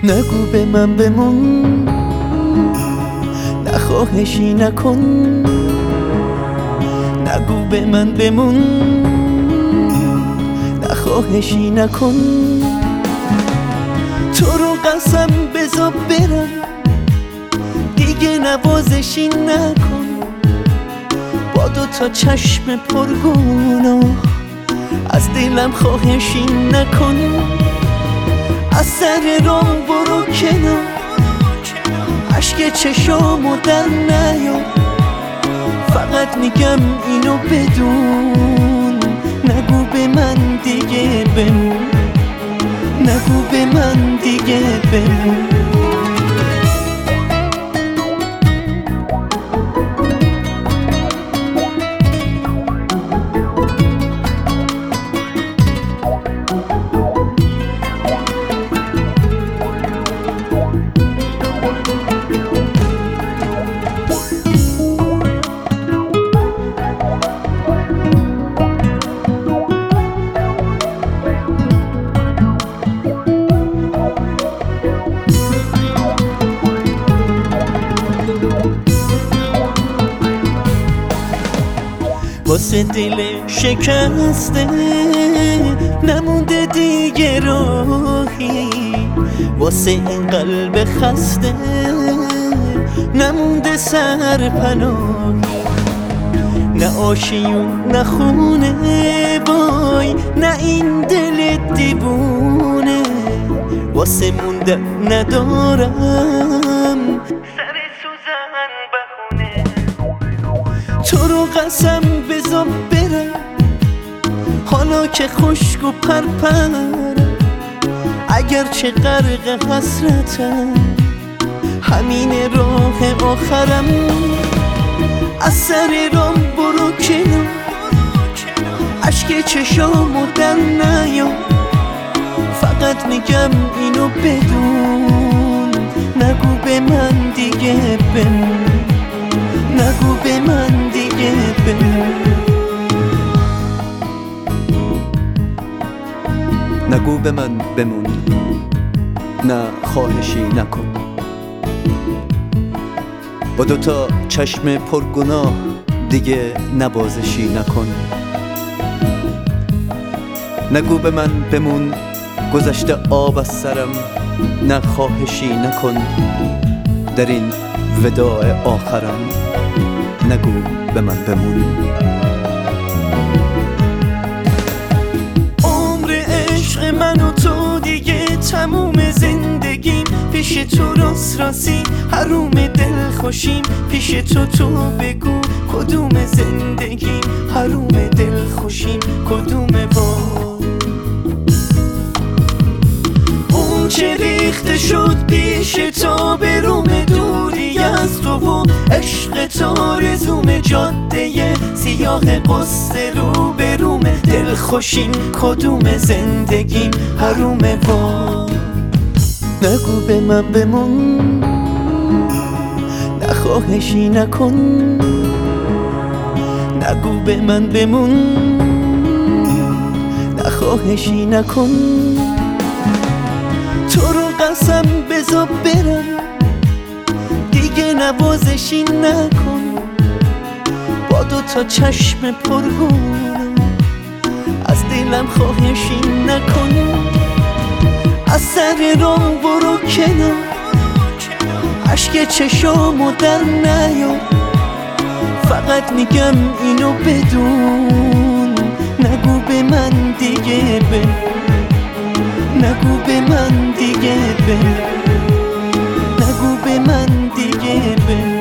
نگو به من بمون، نخواهشی نکن. نگو به من بمون، نخواهشی نکن. تو رو قسم بذار برم، دیگه نوازشی نکن. با دوتا چشم پرگناه از دلم خواهشی نکن. از سر راه برو کنار، اشک چشامو در نیار. فقط میگم اینو بدون، نگو به من دیگه بمون. نگو به من دیگه بمون. واسه دل شکسته نمونده دیگه راهی، واسه این قلب خسته نمونده سرپناهی. نه آشیون نه خونه وای، نه این دل دیوونه. واسه موندن ندارم سر سوزن بخونه. تو رو قسم بذار برم، حالا که خشک و پرپرم. اگر چه غرق حسرتم، همین راه آخرم. از سر راه برو کنار، اشک چشامو در نیار. فقط میگم اینو بدون، نگو به من دیگه بمون. نگو به من دیگه بمون. نگو به من بمون، نه خواهشی نکن. با دوتا چشم پرگناه دیگه نوازشی نکن. نگو به من بمون، گذشته آب از سرم، نه خواهشی نکن. در این وداع آخرم نگو به من بمون. عمر عشق من و تو دیگه تموم. زندگیم پیش تو راست راستی حروم دل خوشیم. پیش تو بگو کدوم زندگیم حروم دل خوشیم کدومه. اون چه ریخته شد پیش تو به روم دوری از تو و عشق تو رزوم جاده سیاه قصه رو به روم دل خوشیم کدوم زندگیم حرومه. نگو به من بمون، نخواهشی نکن. نگو به من بمون، نخواهشی نکن. تو رو قسم بذار برم، دیگه نوازشی نکن. با دوتا چشم پرگناه از دلم خواهشی نکن. از سر راه برو کنار، اشک چشامو در نیار. فقط میگم اینو بدون، نگو به من دیگه بمون. نگو به من دیگه بمون. نگو به من دیگه بمون.